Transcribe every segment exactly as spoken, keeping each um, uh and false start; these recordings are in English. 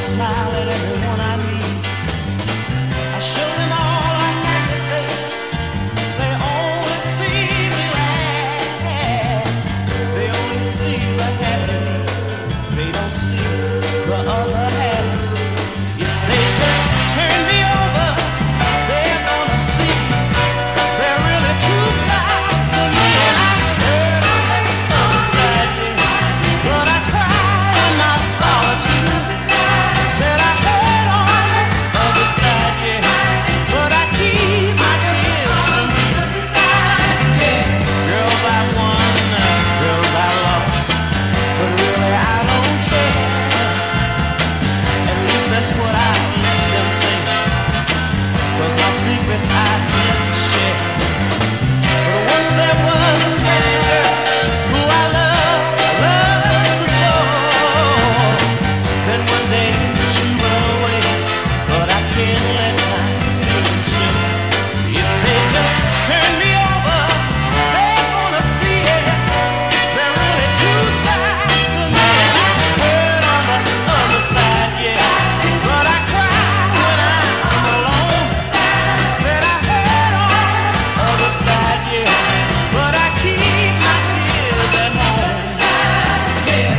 smile at everyone I meet. I show them all I have to face. They only see me laugh. They only see the happy me. They don't see the other half. If they just turn me over, they're gonna see there are really two sides to me. And I heard on the other side, yeah, but I cry in my solitude. Said I heard on the other side, yeah, but I keep my tears from me. Girls I won, girls I lost, but really I don't care. At least that's what I let them think, 'cause my secrets I can't share. But once there was a special girl who I loved, I loved so. Then one day she went away, but I can't let my feelings show. If they just turn me over, they're gonna see it. There are really two sides to me. And I heard on the other side, yeah, but I cry when I'm alone. Said I heard on the other side, yeah, but I keep my tears at home. Yeah.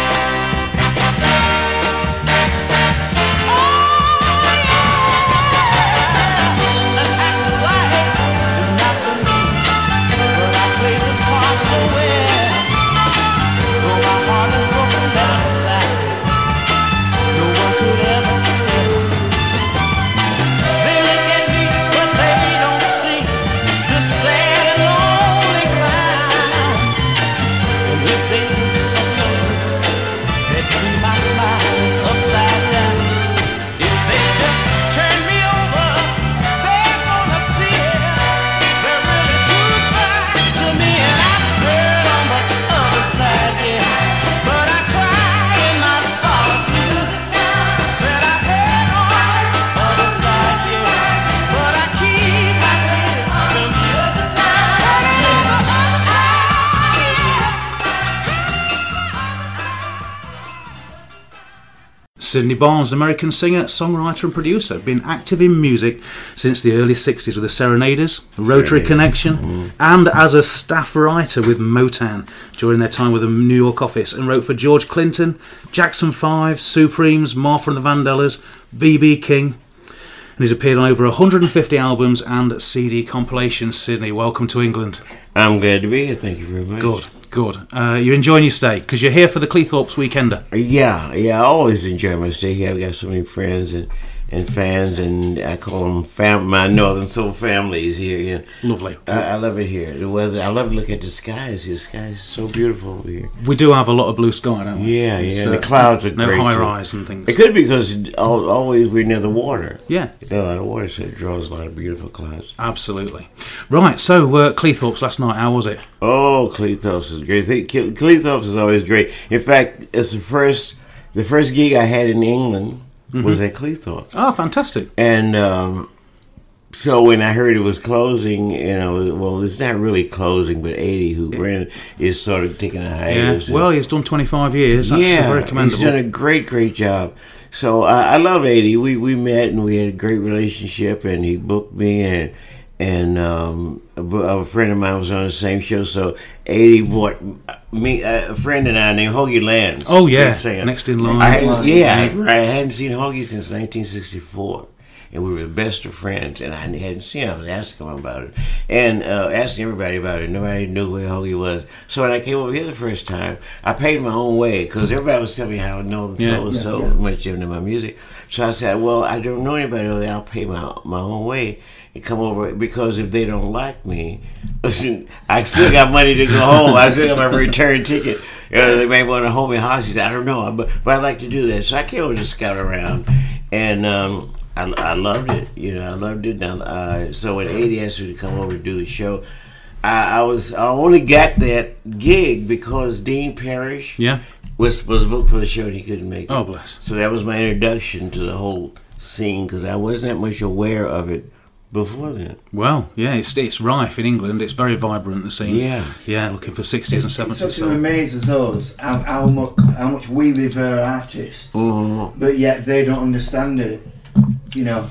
An actor's life is not for me, but I play this part so well. Though my heart is broken down inside, no one could ever tell. They look at me, but they don't see this sad and lonely clown. And if they took a closer look, they'd see my smile is upside down. If they just turn me over, they're gonna see it. There are really two sides to me, and I heard on the other side, yeah, but I cry in my solitude. Said I heard on the other side, yeah, but I keep my tears from you. Heard on the other side, Sydney Barnes, an American singer, songwriter and producer, been active in music since the early sixties with the Serenaders, Rotary Serenaders. Connection, and as a staff writer with Motown during their time with the New York office, and wrote for George Clinton, Jackson five, Supremes, Martha and the Vandellas, B B King, and he's appeared on over one hundred fifty albums and C D compilations. Sydney, welcome to England. I'm glad to be here. Thank you very much. Good, good. Uh, you're enjoying your stay because you're here for the Cleethorpes Weekender. Yeah, yeah. I always enjoy my stay here. I've got so many friends and, and fans, and I call them fam- my Northern Soul families here. You know. Lovely. I, I love it here. The weather. I love to look at the skies. The sky is so beautiful over here. We do have a lot of blue sky, don't we? Yeah, yeah. So the clouds are no great. high too. rise and things. It could be because it, al- always we're near the water. Yeah, You know, a lot of water, so it draws a lot of beautiful clouds. absolutely. Right, so uh, Cleethorpes last night, how was it? Oh, Cleethorpes is great. They- Cle- Cleethorpes is always great. In fact, it's the first the first gig I had in England was at Cleethorpes. Oh, fantastic. And um, so when I heard it was closing, you know, well, it's not really closing, but Eddie, who ran it, is sort of taking a Yeah. hiatus. Well, he's done twenty-five years. That's yeah, very commendable. he's done a great, great job. So uh, I love Eddie. We we met and we had a great relationship, and he booked me, and and um, a, a friend of mine was on the same show. So Eddie bought me a friend and I named Hoagie Lands. Oh, yeah. Great singer. Next in line. I hadn't, yeah, I, I hadn't seen Hoagie since nineteen sixty-four. And we were the best of friends, and I hadn't seen him. I was asking him about it, and uh, asking everybody about it. Nobody knew where Hoagie was. So when I came over here the first time, I paid my own way, because everybody was telling me how Northern Yeah, Soul was yeah, so yeah. much into my music. So I said, well, I don't know anybody over there. I'll pay my, my own way and come over, because if they don't like me, listen, I still got money to go home. I still got my return ticket. Uh, they may want to hold me hostage. I don't know, but, but I'd like to do that. So I came over to scout around, and um, I, I loved it. You know, I loved it. Now, uh, so when Eddie asked me to come over and do the show, I, I was I only got that gig because Dean Parrish Yeah. was was booked for the show and he couldn't make it. Oh, bless. So that was my introduction to the whole scene, because I wasn't that much aware of it before then. Well, yeah, it's it's rife in England. It's very vibrant, the scene. Yeah. Yeah, looking for sixties and It seventies. sort of amazes us how, how, much, how much we revere artists, Mhm. but yet they don't understand it. You know,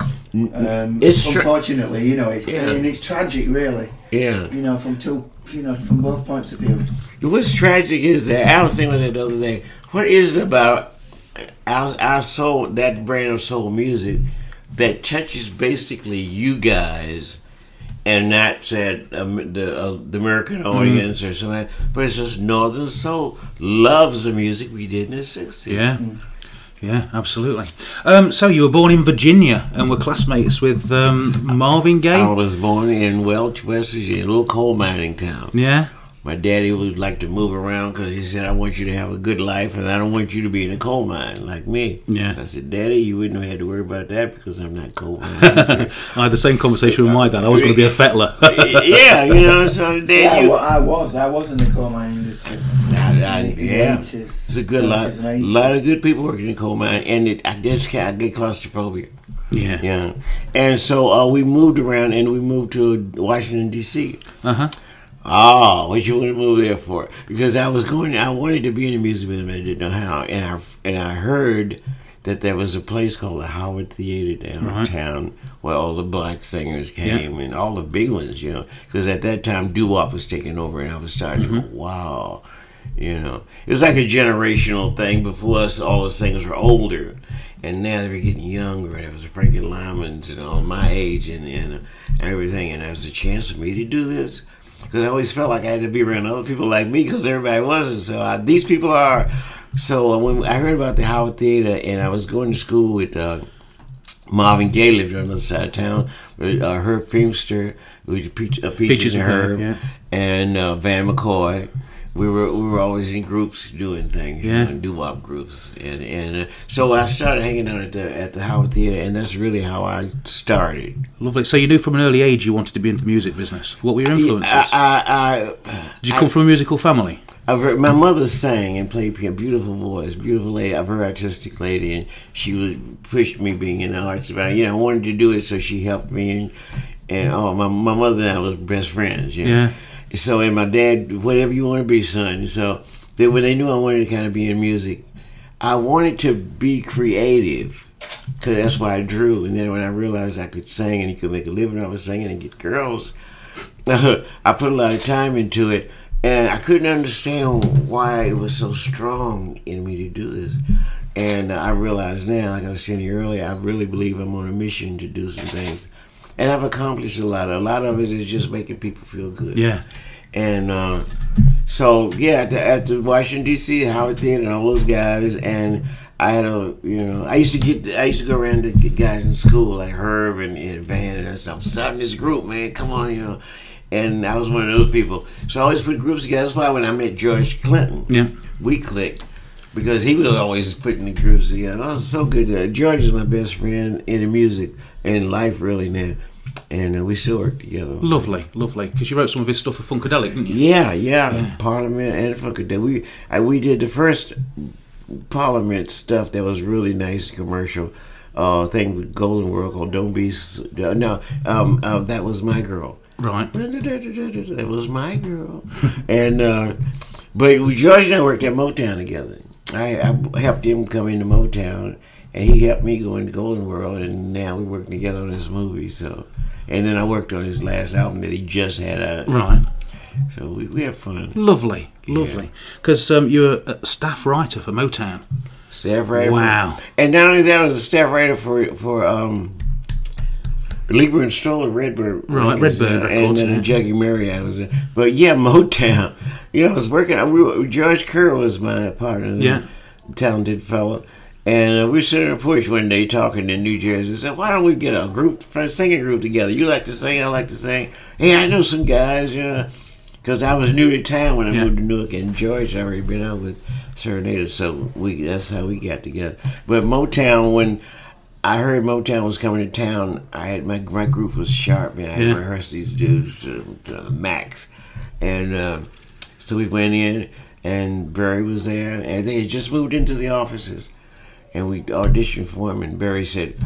um, It's tra- unfortunately, you know, it's Yeah. and it's tragic, really. Yeah. You know, from two, you know, from both points of view. What's tragic is that I was thinking that the other day. What is it about our, our soul, that brand of soul music, that touches basically you guys, and not said um, the uh, the American audience or something, but it's just Northern Soul loves the music we did in the sixties. Yeah. Yeah, absolutely. Um, so you were born in Virginia and were classmates with um, Marvin Gaye? I was born in Welch, West Virginia, a little coal mining town. Yeah. My daddy would like to move around because he said, I want you to have a good life and I don't want you to be in a coal mine like me. Yeah. So I said, Daddy, you wouldn't have had to worry about that because I'm not coal mining. I had the same conversation with my dad. I was going to be a fettler. Yeah, you know, so See, I, Dad, you... wa- I was, I was in the coal mining industry. I, I, In the yeah, eighties, it's a good lot, seventies and eighties. lot of good people working in coal mine, and it, I just can't I get claustrophobia. Yeah. Yeah, and so uh, we moved around, and we moved to Washington D C. Uh huh. Oh, what you want to move there for? Because I was going, I wanted to be in the music business, I didn't know how, and I and I heard that there was a place called the Howard Theater downtown Right. where all the black singers came and all the big ones, you know. Because at that time, doo-wop was taking over, and I was starting Mm-hmm. to go, wow, you know. It was like a generational thing. Before us, all the singers were older, and now they were getting younger. There was Frankie Lyman's and all my age and, and uh, everything, and there was a chance for me to do this. Because I always felt like I had to be around other people like me because everybody wasn't. So I, these people are. So uh, when I heard about the Howard Theater, and I was going to school with uh, Marvin Gaye, lived on the other side of town, with uh, Herb Feimster, who was Peach, uh, Peaches, Peaches and and Herb, Herb, yeah. and uh, Van McCoy. We were we were always in groups doing things, Yeah. you know, doo-wop groups, and and uh, so I started hanging out at the at the Howard Theater, and that's really how I started. Lovely. So you knew from an early age you wanted to be into the music business. What were your influences? I, I, I, Did you come from a musical family? I've heard, my mother sang and played piano, beautiful voice, beautiful lady, a very artistic lady, and she was pushed me being in the arts. About you know, I wanted to do it, so she helped me, and, and oh, my my mother and I was best friends. You know? Yeah. So and my dad, whatever you want to be, son. So they, when they knew I wanted to kind of be in music, I wanted to be creative, because that's why I drew. And then when I realized I could sing and you could make a living off of singing and get girls, I put a lot of time into it. And I couldn't understand why it was so strong in me to do this. And I realize now, like I was saying earlier, I really believe I'm on a mission to do some things. And I've accomplished a lot. A lot of it is just making people feel good. Yeah. And uh, so, yeah, at the, at the Washington, D C, Howard Theater, and all those guys, and I had a, you know, I used to get, I used to go around to get guys in school, like Herb and, and Van, and I said, I'm starting this group, man, come on, you know. And I was one of those people. So I always put groups together. That's why when I met George Clinton, Yeah. we clicked. Because he was always putting the groups together. I was so good. Uh, George is my best friend in the music and life, really, now. And uh, we still work together. Lovely, lovely. Because you wrote some of his stuff for Funkadelic, didn't you? Yeah, yeah, Parliament and Funkadelic. We I, we did the first Parliament stuff that was really nice, commercial uh, thing with Golden World called "Don't Be." S- uh, no, um, uh, that was my girl. Right. That was my girl. And uh, but we, George and I worked at Motown together. I, I helped him come into Motown, and he helped me go into Golden World, and now we're working together on this movie. So, and then I worked on his last album that he just had out. Right. So we, we have fun. Lovely, lovely. Because um, you were a staff writer for Motown. Staff writer. Wow. For, and not only that, I was a staff writer for for um, Lieber and Stoller Redbird. Right, Records, Redbird uh, Records, And then yeah. Jackie Murray, I was in. But yeah, Motown. You know, I was working. We were, George Kerr was my partner. Yeah. Talented fellow. And uh, we were sitting on the porch one day talking in New Jersey. We said, why don't we get a group, a singing group together? You like to sing, I like to sing. Hey, I know some guys, you know. Because I was new to town when I Yeah. moved to Newark, and George had already been out with Serenade, so we that's how we got together. But Motown, when I heard Motown was coming to town, I had my my group was sharp, man. I Yeah. rehearsed these dudes to, to the max. And uh, so we went in, and Barry was there, and they had just moved into the offices. And we auditioned for him, and Barry said,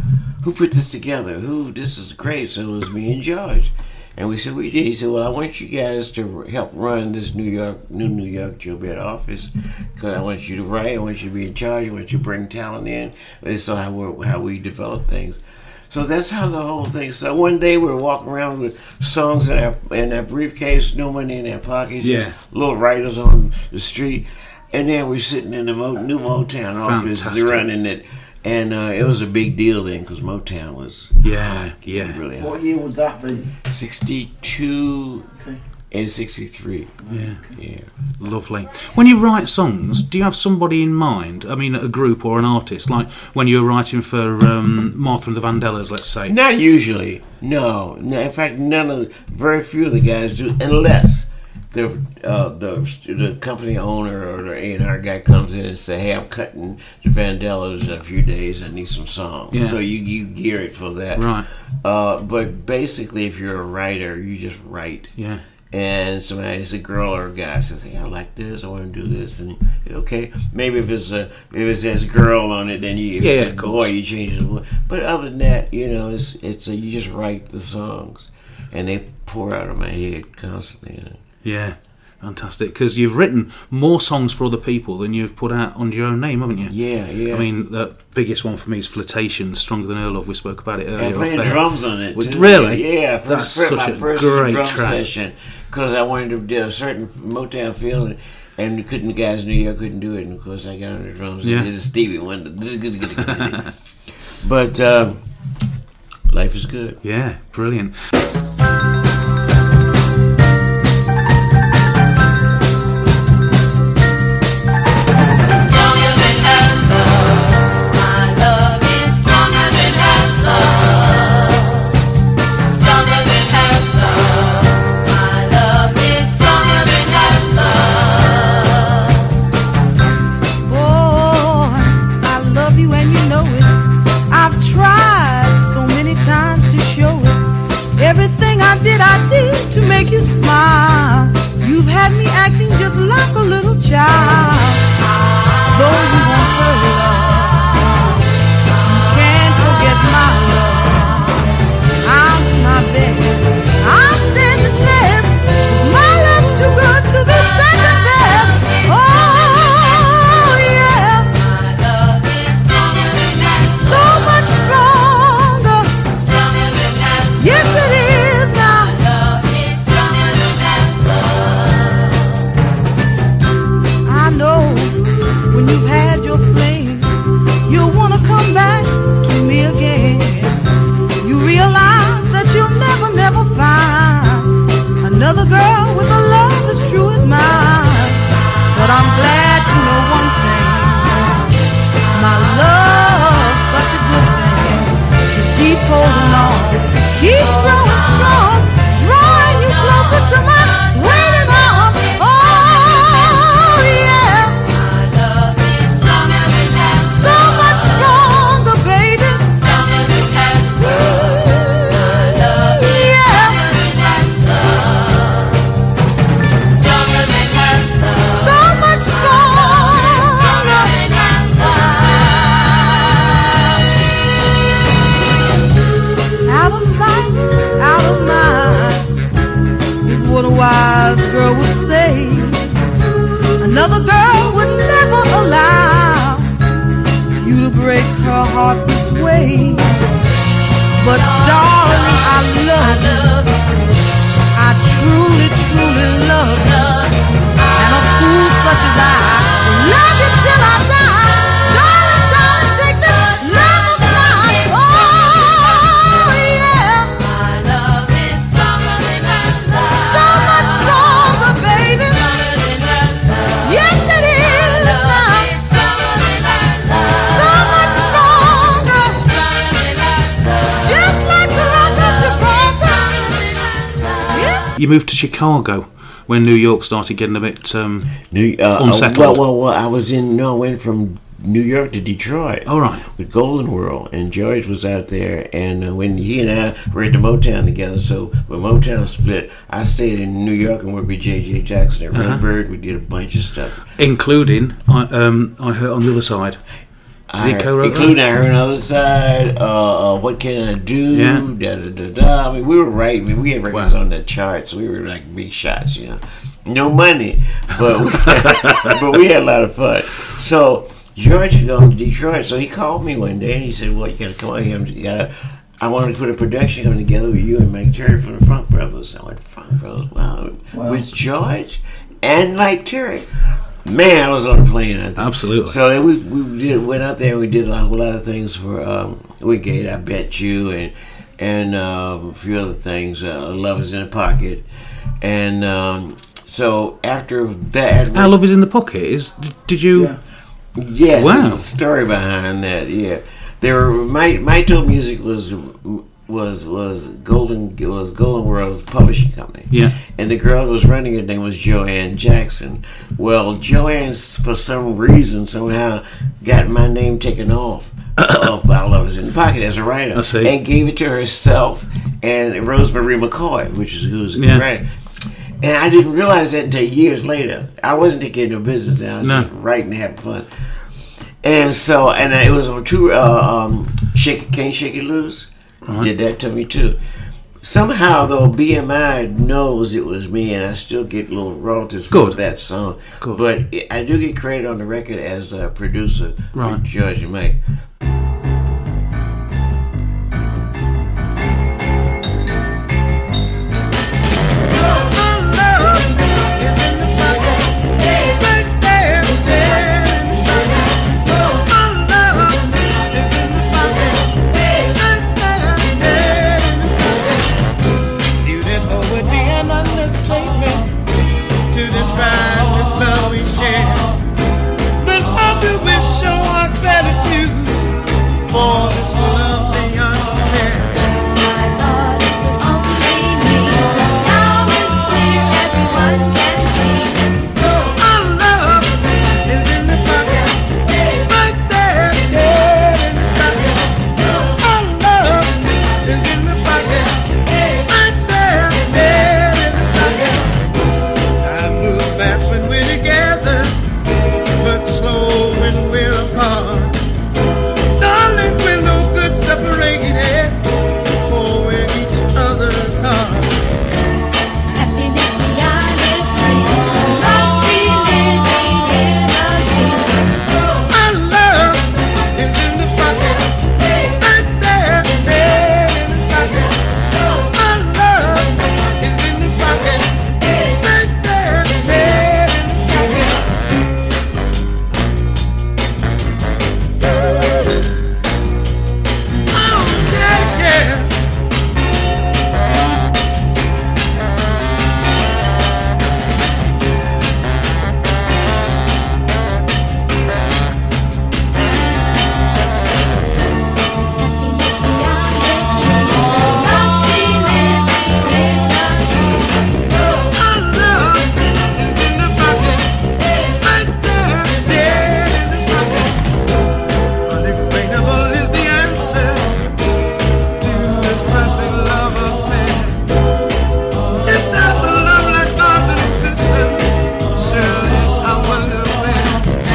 who put this together? Who? This is great. So it was me and George. And we said, we did. He said, well, I want you guys to help run this New York, new New York Gilbert office, because I want you to write, I want you to be in charge, I want you to bring talent in. And so how we how we develop things. So that's how the whole thing. So one day we were walking around with songs in our in our briefcase, no money in our pockets, Yeah. just little writers on the street. And then we're sitting in the Mo, new Motown office Fantastic. running it. And uh, it was a big deal then because Motown was Yeah, yeah. really hot. What year would that be? sixty-two Okay. and sixty-three. Yeah. Yeah. Lovely. When you write songs, do you have somebody in mind? I mean, a group or an artist, like when you were writing for um, Martha and the Vandellas, let's say. Not usually. No. no. In fact, none of, very few of the guys do, unless the uh, the the company owner or the A and R guy comes in and say, "Hey, I'm cutting the Vandellas in a few days. I need some songs." Yeah. So you you gear it for that. Right. Uh, but basically, if you're a writer, you just write. Yeah. And somebody's a girl or a guy says, "Hey, I like this. I want to do this." And okay, maybe if it's a if it says girl on it, then you if Yeah, it's of a course. boy, you change it. But other than that, you know, it's it's a, you just write the songs, and they pour out of my head constantly. You know? Yeah. Fantastic. Because you've written more songs for other people than you've put out under your own name, haven't you? Yeah, yeah. I mean, the biggest one for me is Flirtation, Stronger Than Her Love. We spoke about it earlier. and playing off air. drums on it. Well, Too. really? Yeah, first, That's first, such my a first great drum track. session because I wanted to do a certain Motown feel, and, and couldn't the guys in New York couldn't do it, and of course I got on the drums Yeah. and did a Stevie Wonder. But um, life is good. Yeah, brilliant. You smile. You've had me acting just like a little child. Though you won't hurt love, you can't forget my love. I'll do my best. I'll stand the test. My love's too good to be second best. Oh yeah, my love is stronger than that. So much stronger. Stronger than that. Yes, it is now. I know when you've had your fling, you'll want to come back to me again. You realize that you'll never, never find another girl with a love as true as mine. But I'm glad to know one thing. My love's such a good thing. It keeps holding on, keeps growing strong, drawing you closer to my waiting arms. Oh yeah, my love is stronger than that. So much stronger, baby. Stronger than that. My love is stronger than that. So much stronger than that. Out of sight, out of mind is what a wise girl would say. Another girl would never allow you to break her heart this way. But darling, I love you. I truly, truly love you. And a fool such as I will love you till I die. Darling, darling, take this love of mine. Oh yeah, my love is stronger than that. So much stronger, baby. Yes, it is now. So much stronger. Just like the rock of Gibraltar. Yes. You moved to Chicago when New York started getting a bit um, New, uh, unsettled. Well, well, well, I was in. No, I went from New York to Detroit. All right. With Golden World, and George was out there, and uh, when he and I were at the Motown together, so when Motown split, I stayed in New York and worked with J J Jackson at Uh-huh. Redbird. We did a bunch of stuff. including I um I Hurt on the Other Side. Did he co-wrote including that? I Heard Another Side, uh, uh, What Can I Do, Yeah. da da da da. I mean, we were writing. I mean, we had records Wow. on the charts. We were like big shots, you know. No money, but we, but we had a lot of fun. So George had gone to Detroit, so he called me one day and he said, "Well, you got to come out here. You got to. I want to put a production coming together with you and Mike Terry from the Funk Brothers." I went, "Funk Brothers? Wow, Wow. with George and Mike Terry." Man, I was on the plane. I think. Absolutely. So then we we did, went out there and we did a whole lot of things for um, Wigate, I Bet You, and and um, a few other things. Uh, Love Is in the Pocket, and um, so after that, Our Love Is in the Pocket. Is did, did you? Yeah. yes, Wow. there's a story behind that. Yeah, there were my Mito Music was was was Golden was Golden World's publishing company. Yeah. And the girl that was running it name was Joanne Jackson. Well, Joanne, for some reason, somehow got my name taken off of Our Love Is in the Pocket as a writer. I see. And gave it to herself and Rosemary McCoy, which is who's Yeah. a writer. And I didn't realize that until years later. I wasn't taking no business. I was No. just writing and having fun. And so, and it was on true, uh, um, Shake It, Can't Shake It Loose. Did that to me too. Somehow, though, B M I knows it was me, and I still get little royalties for Good. that song. Good. But I do get credit on the record as a producer Right. with George and Mike. Beautiful would be an understatement to describe this love we share. But I do wish show our gratitude for this love beyond compare. I thought it was only me. Now it's clear everyone can see that Our love is in the pocket, right there, dead in the socket. Our love is in the pocket, right there, dead in the socket. Time moves fast when we're together, but slow when we're apart. Darling, we're no good separated, for we're each other's heart. happiness beyond its reach. We must be living in a dream. Our love is in the pocket, right there, dead in the socket. Our love is in the pocket, right there, dead in the socket. Oh yeah, yeah. Our love is in the pocket, right there, dead in the socket. Unexplainable is the answer to this perfect love affair. If there's a love like ours in existence, surely I wonder where.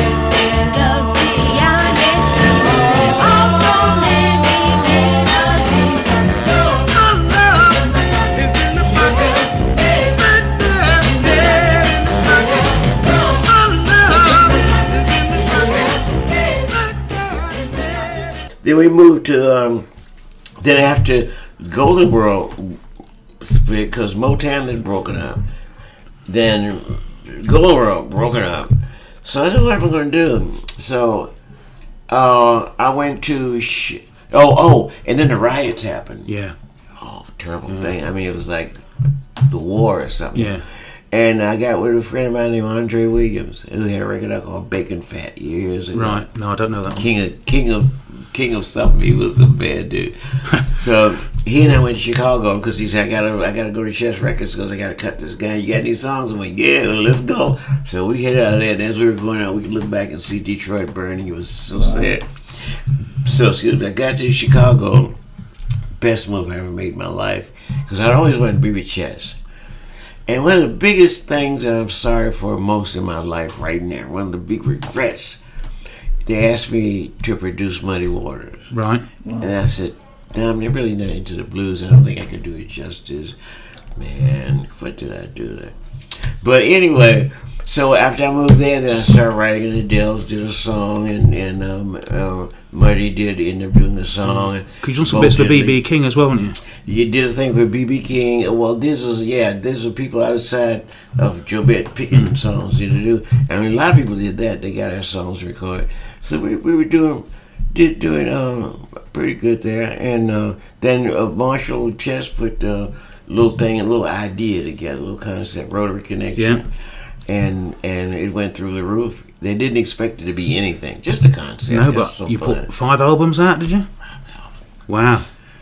Our love is in the pocket, right there, dead in the socket. Our love is in the pocket, right there, dead. Then we moved to, um, then after Golden World split, because Motown had broken up, then Golden World broken up. So I said, what am I going to do? So uh, I went to, sh- oh, oh, and then the riots happened. Yeah. Oh, terrible thing. I mean, it was like the war or something. Yeah. And I got with a friend of mine named Andre Williams, who had a record out called Bacon Fat years ago. Right. No, I don't know that one. King of King of King of something. He was a bad dude. So he and I went to Chicago because he said, "I gotta, I gotta go to Chess Records because I gotta cut this guy. You got any songs?" I'm like, "Yeah, well, let's go." So we headed out of there, and as we were going out, we could look back and see Detroit burning. It was so sad. So excuse me. I got to Chicago. Best move I ever made in my life because I'd always wanted to be with Chess. And one of the biggest things that I'm sorry for most in my life right now, one of the big regrets, they asked me to produce Muddy Waters. Right. And I said, no, I'm really not into the blues. I don't think I could do it justice. Man, what did I do there? But anyway, so after I moved there, then I started writing, and the Dells did a song, and, and um, uh, Muddy did end up doing the song. Because you done some bits for B B King as well, haven't you? You did a thing for B B King. Well, this is, yeah, these are people outside of Jobette picking mm. songs to do. I mean, a lot of people did that. They got our songs recorded. So we, we were doing, did doing uh, pretty good there. And uh, then uh, Marshall Chess put a little thing, a little idea together, a little concept, Rotary Connection. Yeah. And and it went through the roof. They didn't expect it to be anything, just a concept. No, just but so you fun. put five albums out, did you? Wow.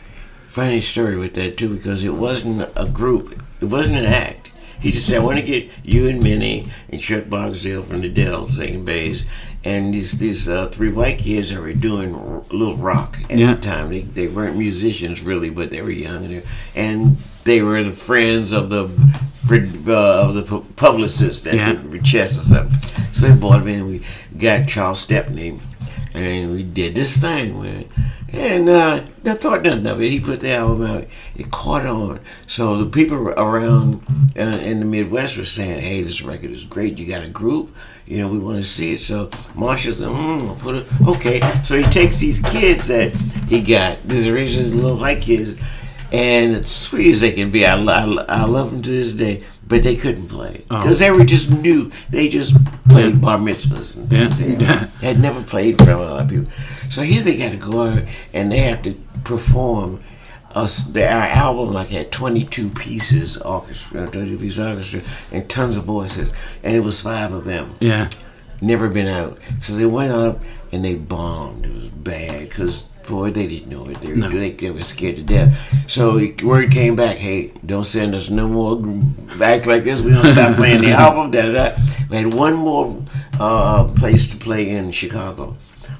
Funny story with that too, because it wasn't a group, it wasn't an act. He just said, "I want to get you and Minnie and Chuck Bogsdale from the Dells singing bass, and these these uh, three white kids that were doing r- little rock at Yeah. the time. They they weren't musicians really, but they were young, and they, and they were the friends of the uh, of the pu- publicist at Yeah. the chess or something. So they brought him in. We got Charles Stepney, and we did this thing, man." And uh, I thought nothing of it. He put the album out. It caught on. So the people around uh, in the Midwest were saying, "Hey, this record is great. You got a group? You know, we want to see it." So Marshall said, mm, I'll put it. Okay. So he takes these kids that he got, these original little white kids, and as sweet as they can be, I, I, I love them to this day, but they couldn't play. Because they were just new. They just played Yeah. bar mitzvahs and things. Yeah. They Yeah. had never played for a lot of people. So here they got to go out and they have to perform us. Their our album like had twenty-two pieces orchestra, twenty-two piece orchestra, and tons of voices, and it was five of them. Yeah. Never been out. So they went up and they bombed. It was bad because boy, they didn't know it. They, No. they, they were scared to death. So the word came back, "Hey, don't send us no more acts like this. We're gonna stop playing the album." Da da da. We had one more uh, place to play in Chicago.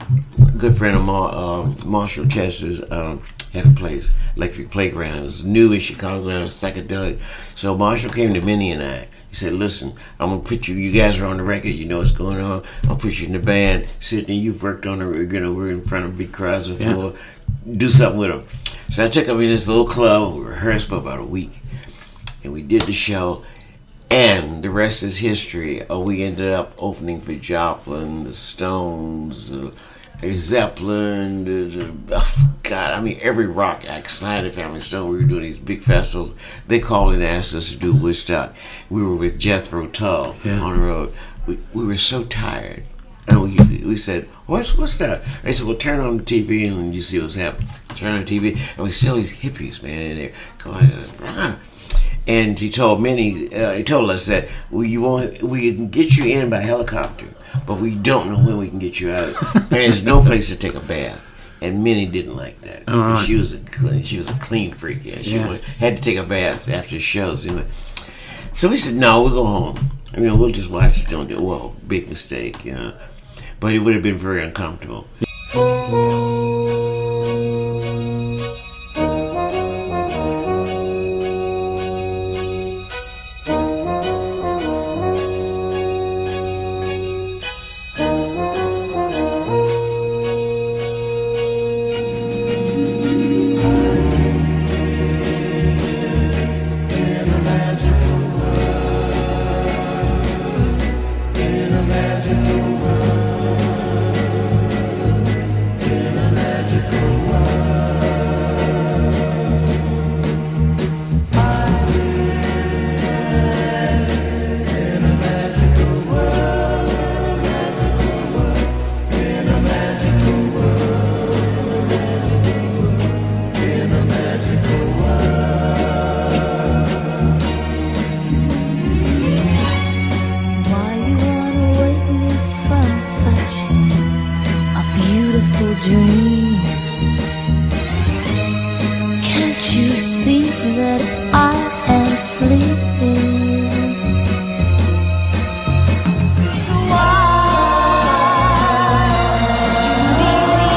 A good friend of Mar- uh, Marshall Chess's um, had a place, Electric Playground. It was new in Chicago, and psychedelic. So Marshall came to Minnie and I. He said, "Listen, I'm gonna put you. You guys are on the record. You know what's going on. I'll put you in the band. Sydney, you've worked on the. You know, we're in front of big crowds of Yeah. floor. Do something with them." So I took him in this little club. We rehearsed for about a week, and we did the show. And the rest is history. Uh, we ended up opening for Joplin, the Stones, uh, Zeppelin, the, the, oh God, I mean, every rock act, Snyder Family Stone. We were doing these big festivals. They called and asked us to do Woodstock. We were with Jethro Tull Yeah. on the road. We, we were so tired. And we we said, what's what's that? They said, well, turn on the T V and you see what's happening. Turn on the T V. And we see all these hippies, man, in there going, ah. And he told Minnie, uh, he told us that we you won't, we can get you in by helicopter, but we don't know when we can get you out. And there's no place to take a bath. And Minnie didn't like that. All right. She was a clean, she was a clean freak. Yeah, she Yeah. went, had to take a bath after shows. So we said, no, we'll go home. I mean, we'll just watch it. Don't do well. Big mistake, you know. But it would have been very uncomfortable. Why you wanna wake me from such a beautiful dream? Can't you see that I am sleeping? So why don't you leave me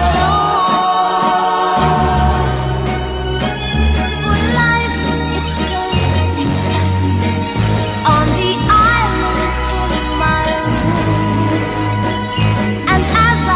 alone? When life is so exciting on the island in my room, and as I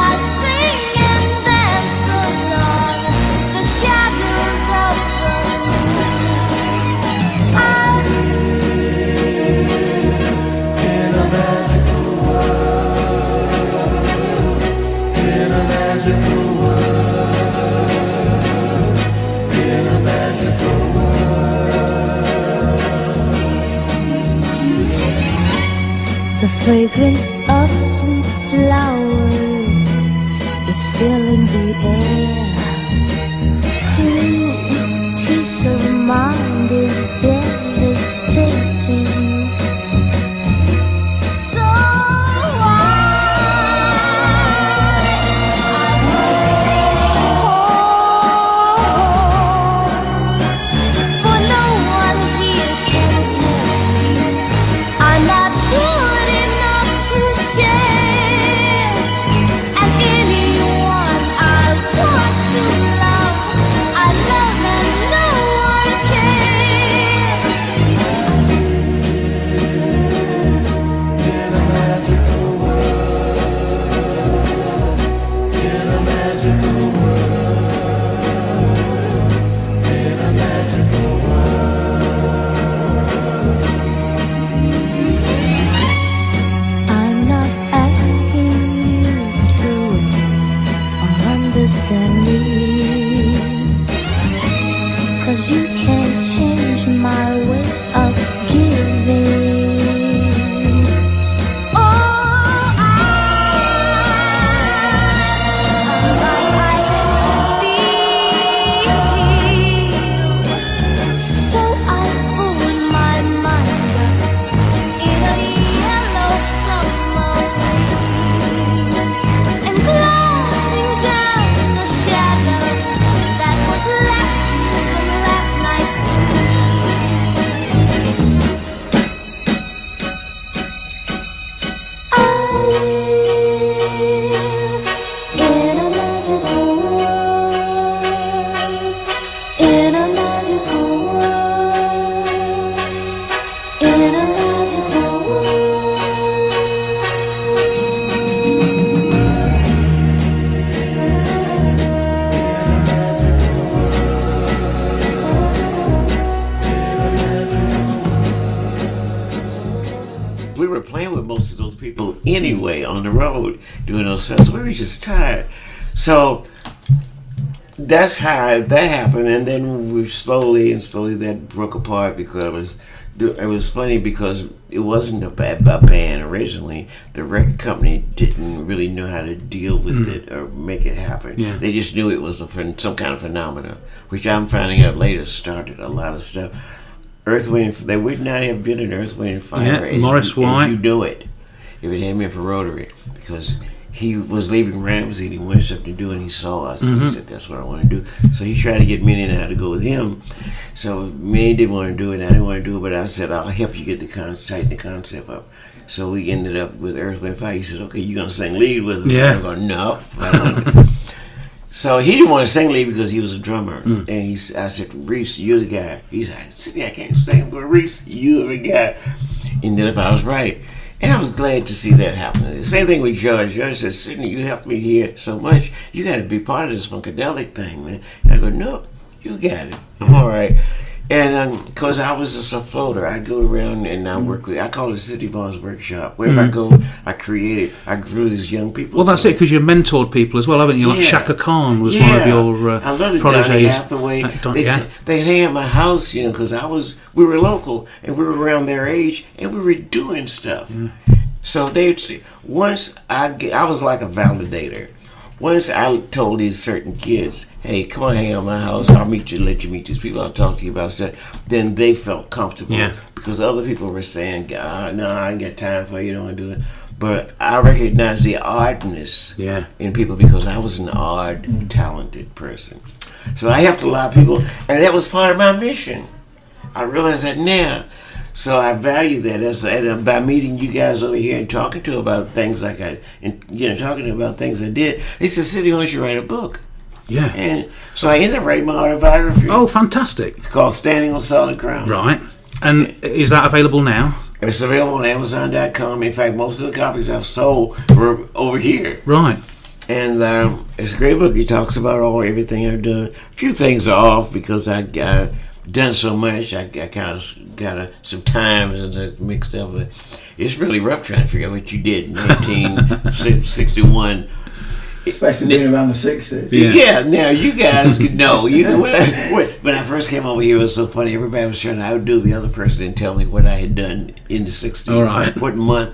fragrance of sweet flowers is filling the air. Ooh, peace of mind is devastating. So anyway on the road doing those festivals. We were just tired. So that's how that happened, and then we slowly and slowly that broke apart because it was it was funny because it wasn't a bad a band originally. The record company didn't really know how to deal with mm. it or make it happen. Yeah. They just knew it was a, some kind of phenomenon, which I'm finding out later started a lot of stuff. Earth, Wind, and, they would not have been an Earth, Wind, and Fire. Yeah, Morris you, White. You do it if it hadn't been for Rotary, because he was leaving Ramsey and he wanted something to do, and he saw us and mm-hmm. he said, that's what I want to do. So he tried to get Minnie and I to go with him. So Minnie didn't want to do it, I didn't want to do it, but I said, I'll help you get the con- tighten the concept up. So we ended up with Earth, Wind, and Fire. He said, okay, you're going to sing lead with us? Yeah. I'm going, no. I don't want to. So he didn't want to sing lead because he was a drummer. Mm. And he, I said, Reese, you're the guy. He said, Sidney, I can't sing. I'm going, Reese, you're the guy. And then if I was right. And I was glad to see that happen. The same thing with Judge. Judge said, Sidney, you helped me here so much. You got to be part of this funkadelic thing, man. And I go, no, you got it. I'm all right. And because um, I was just a floater, I'd go around and I work with, I call it City Ball's Workshop. Wherever mm-hmm. I go, I created, I grew these young people. Well, that's it, because you mentored people as well, haven't you? Like yeah. Shaka Khan was yeah. one of your uh, I love it, proteges. Donny Hathaway. Uh, Don, they'd, yeah. they'd hang at my house, you know, because I was, we were local and we were around their age and we were doing stuff. Yeah. So they'd see, once I, I was like a validator. Once I told these certain kids, hey, come on, hang out at my house. I'll meet you, let you meet these people. I'll talk to you about stuff. Then they felt comfortable yeah. because other people were saying, God, no, I ain't got time for you. Don't want to do it. But I recognize the oddness yeah. in people because I was an odd, mm. talented person. So I helped a lot of people, and that was part of my mission. I realize that now. So I value that as and by meeting you guys over here and talking to about things like I, and you know, talking about things I did. They said, "Sidney, why don't you write a book?" Yeah. And so I ended up writing my autobiography. Oh, fantastic! It's called "Standing on Solid Ground." Right. And is that available now? It's available on Amazon dot com. In fact, most of the copies I've sold were over here. Right. And um, it's a great book. He talks about all everything I've done. A few things are off because I. I done so much, I, I kind of got a, some times mixed up, but it's really rough trying to figure out what you did in nineteen sixty-one. Especially being around the sixties. Yeah. yeah, now you guys could know. You know when, I, when I first came over here, it was so funny. Everybody was trying to outdo the other person and tell me what I had done in the sixties. All right. What month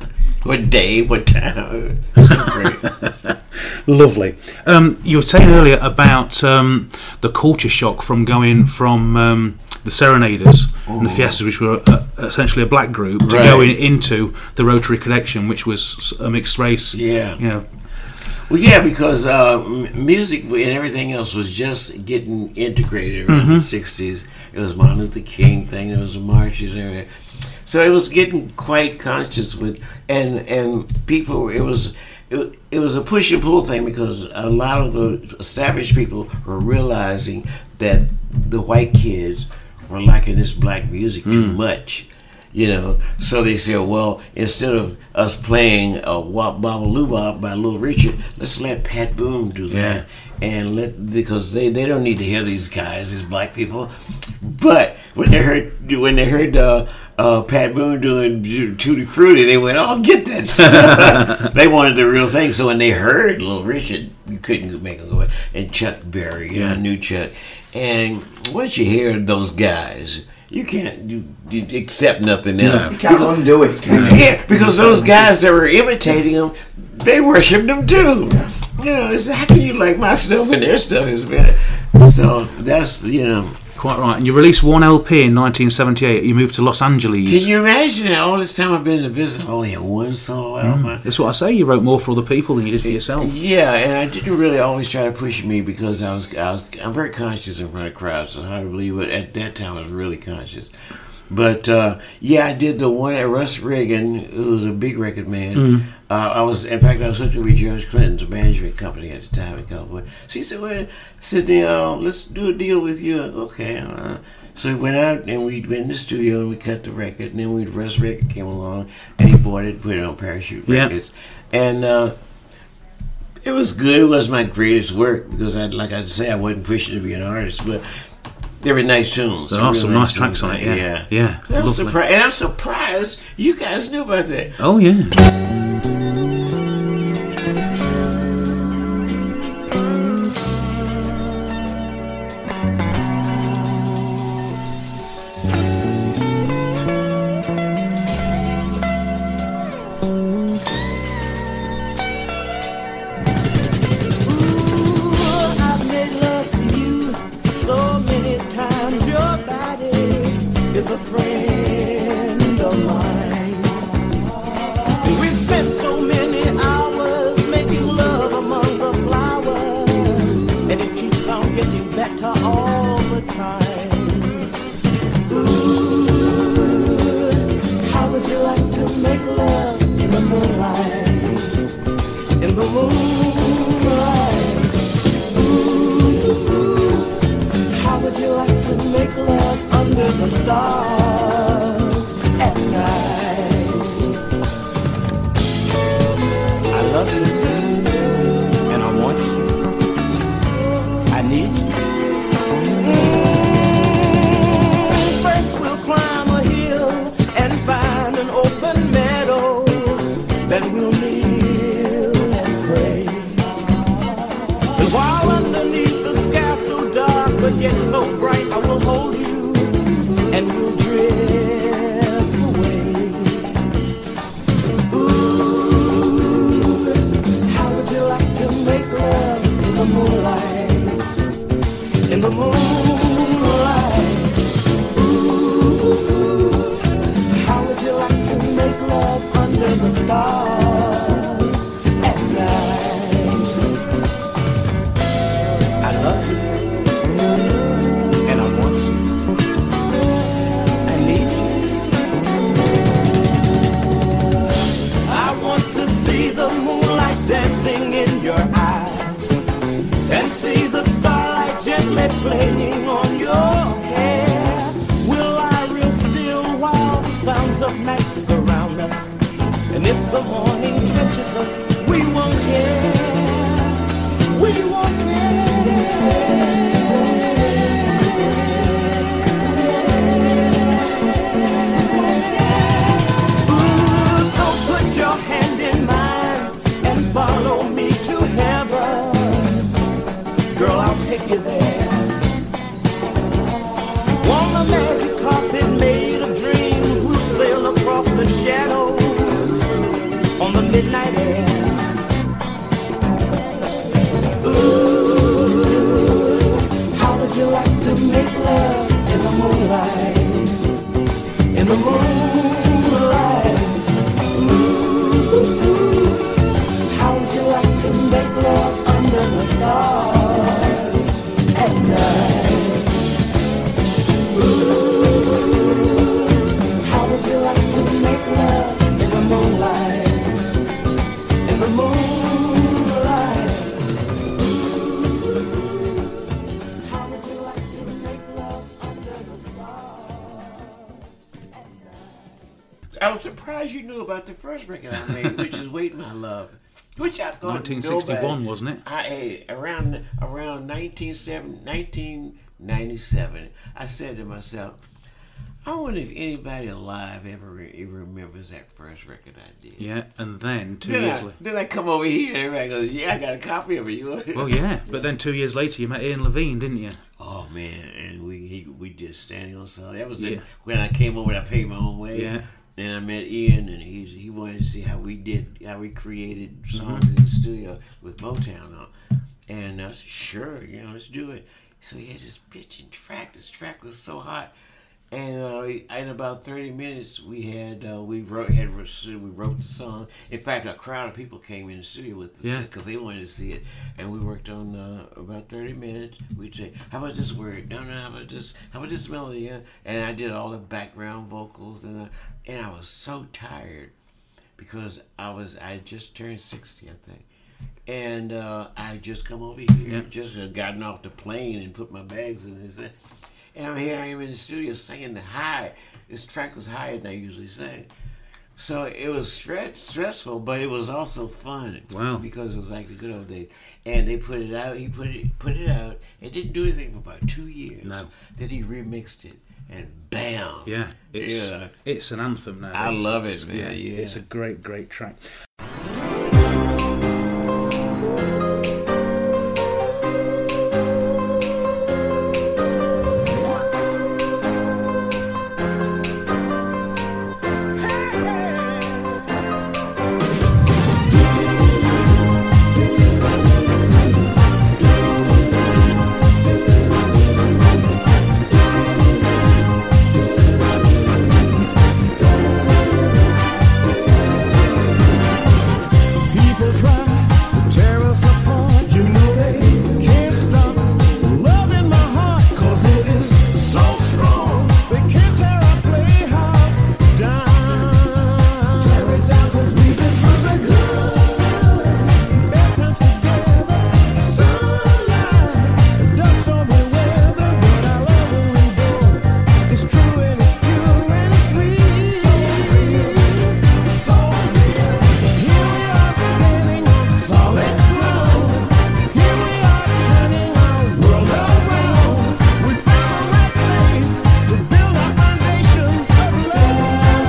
what day, what time. So great. Lovely. Um, you were saying earlier about um, the culture shock from going from um, the Serenaders and the Fiestas, which were uh, essentially a black group, to Right. going into the Rotary Connection, which was a mixed race. Yeah. You know. Well, yeah, because uh, m- music and everything else was just getting integrated around the sixties. It was Martin Luther King thing. There was the marches and everything. So it was getting quite conscious with, and and people. It was it, it was a push and pull thing because a lot of the established people were realizing that the white kids were liking this black music too much. You know, so they said, well, instead of us playing a Wop Bobble Loo Bop by Little Richard, let's let Pat Boone do that. And let, because they, they don't need to hear these guys, these black people. But when they heard when they heard uh, uh, Pat Boone doing Tutti Frutti, they went, oh, get that stuff. They wanted the real thing. So when they heard Little Richard, you couldn't make them go. And Chuck Berry, you know, I knew Chuck. And once you hear those guys, you can't you, you accept nothing else. You can't undo it, can you? Yeah, because those guys that were imitating them, they worshipped them too. You know, it's, how can you like my stuff when their stuff is better? So that's, you know. Quite right. And you released one L P in nineteen seventy-eight. You moved to Los Angeles. Can you imagine that all this time I've been in the business, I only had one solo album? That's what I say. You wrote more for other people than you did for yourself. Yeah, and I didn't really always try to push me because I was, I was I'm very conscious in front of crowds, so hard to believe it. At that time, I was really conscious. But uh, yeah, I did the one at Russ Reagan, who was a big record man. Mm-hmm. Uh, I was, in fact, I was working with George Clinton's management company at the time in California. So he said, "Well, Sidney, uh, let's do a deal with you." Okay. Uh, so we went out and we went in the studio and we cut the record. And then we Russ Reagan came along and he bought it, put it on Parachute Yeah. Records, and. Uh, It was good. It was my greatest work because, I, like I say, I wasn't pushing to be an artist, but they were nice tunes. There They are were some real nice tracks tunes. on it, yeah. Yeah, Yeah, And I'm, lovely. surprised, and I'm surprised you guys knew about that. Oh, yeah. I've made love to you so many times. Your body is a friend of mine. We've spent so many hours making love among the flowers, and it keeps on getting better all the time. Ooh, how would you like to make love in the moonlight? In the moonlight. How would you like to make love under the stars at night? I love you, and I want you. I need you. First we'll climb a hill and find an open meadow. Then we'll kneel and pray. And while underneath the sky so dark but yet so bright, I will hold you and we'll drift away. Ooh, how would you like to make love in the moonlight? In the moonlight. Ooh, how would you like to make love under the stars at night? I love you, and I want you. I need you. I want to see the moonlight dancing in your eyes, and see the starlight gently playing on your hair. We'll lie real still while the sounds of night surround us, and if the morning catches us, we won't care. We won't Ooh, so put your hand in mine and follow me to heaven. Girl, I'll take you there. On the magic carpet made of dreams, we'll sail across the shadows on the midnight air. Ooh, how would you like to make love in the moonlight? In the moonlight. Ooh, how would you like to make love under the stars at night? Ooh, how would you like to make love in the moonlight? In the moonlight. Ooh, how would you like to make love under the stars at night? I was surprised you knew about the first record I made, which is "Wait My Love," which I thought nineteen sixty-one, nobody- wasn't it? I hey, around around nineteen ninety-seven, I said to myself, I wonder if anybody alive ever, ever remembers that first record I did. Yeah, and then two Then years I, later. then I come over here and everybody goes, yeah, I got a copy of it. You want it? Well, yeah, but then two years later you met Ian Levine, didn't you? Oh man, and we he, we just standing on something. That was Yeah. it. When I came over, I paid my own way. Yeah. And I met Ian, and he he wanted to see how we did, how we created songs Mm-hmm. in the studio with Motown on. And I said, sure, you know, let's do it. So he had this bitching track. This track was so hot. And uh, in about thirty minutes, we had uh, we wrote had we wrote the song. In fact, a crowd of people came in the studio with us Yeah. because they wanted to see it. And we worked on uh, about thirty minutes. We'd say, "How about this word? No, no. How about this? How about this melody?" Yeah. And I did all the background vocals, and uh, and I was so tired because I was I had just turned sixty, I think. And uh, I just come over here, Yeah. just had gotten off the plane and put my bags in this. And I'm here, I am in the studio singing the high. This track was higher than I usually sing. So it was stress, stressful, but it was also fun. Wow. Because it was like the good old days. And they put it out, he put it put it out. It didn't do anything for about two years. No. Then he remixed it. And bam. Yeah, it's Yeah. it's an anthem now. I love It's- it, man, yeah. It's a great, great track. People try to tear us apart. You know they can't stop loving my heart, 'cause it is so strong. They can't tear our playhouse down. Tear it down 'cause we've been through the good times, bad times together. Sunlight, dark stormy weather, but our love will endure. It's true and it's pure and it's sweet. So real, so real. Here we are standing on solid ground. Here we are turning our world around. We found the right place to build our foundation of love.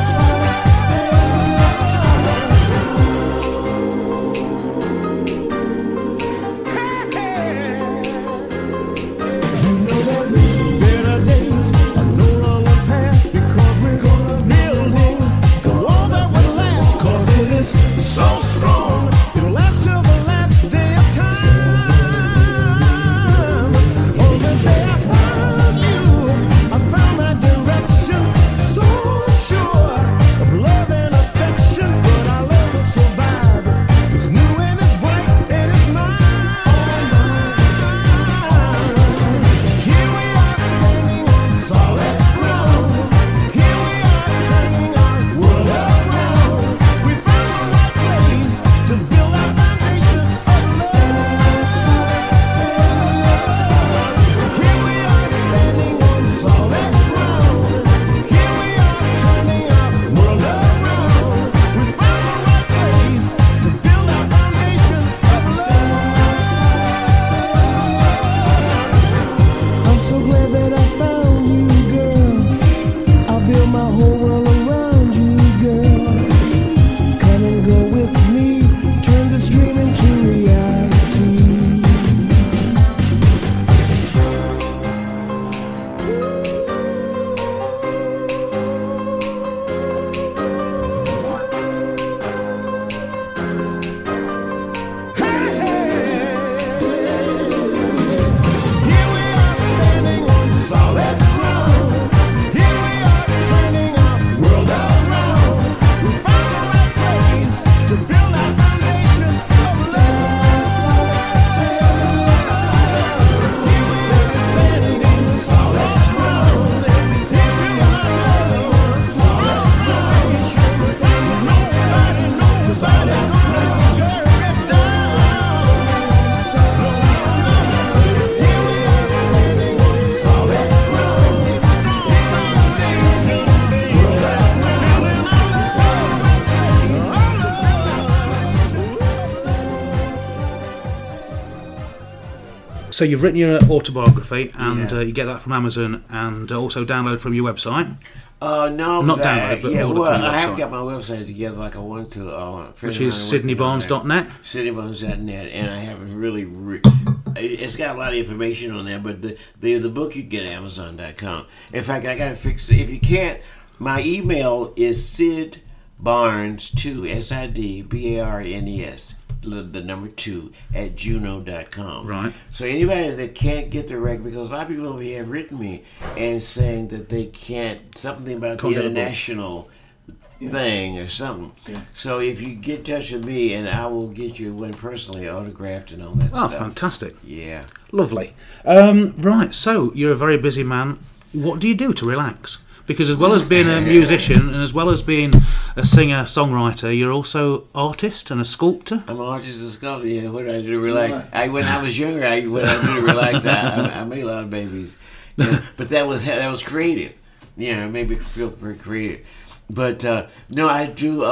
You know that better days are no longer past, because we're building the wall that will last, 'cause it is so strong. It'll last till the last day of time. On the day I found you, I found my direction. So sure of love and affection, but our love will survive. It's new and it's bright and it's mine. Here we are standing on solid ground. Here we are turning our world around. We found the right place to build our foundation of love. Here we are standing on solid ground. Here we are turning our world around. We found the right place to build our foundation of love. I'm so glad that I found you, girl. I'll build my whole world around you, girl. Come and go with me, turn this dream into reality. So you've written your autobiography, and Yeah. uh, you get that from Amazon, and uh, also download from your website, Uh, no, Not 'cause I- download, but yeah, order well, from your I haven't website. got my website together like I want to. Uh, which is sydney barnes dot net. sydney barnes dot net, and I haven't really. Re- it's got a lot of information on there, but the the, the book you can get at amazon dot com. In fact, I got to fix it. If you can't, my email is sid barnes two S I D B A R N E S. The, the number two at juno dot com. Right. So anybody that can't get the record, because a lot of people over here have written me and saying that they can't, something about Can't the get a book. international thing or something. So if you get in touch with me, and I will get you one personally autographed and all that Oh, stuff. fantastic. Yeah. Lovely. Um, right, so you're a very busy man. What do you do to relax? Because as well as being a musician and as well as being a singer, songwriter, you're also artist and a sculptor. I'm an artist and sculptor. Yeah, what do I do to relax? I when I was younger, I what I do to relax? I, I, I made a lot of babies, you know, but that was that was creative. You know, it made me feel very creative. But uh, no, I do.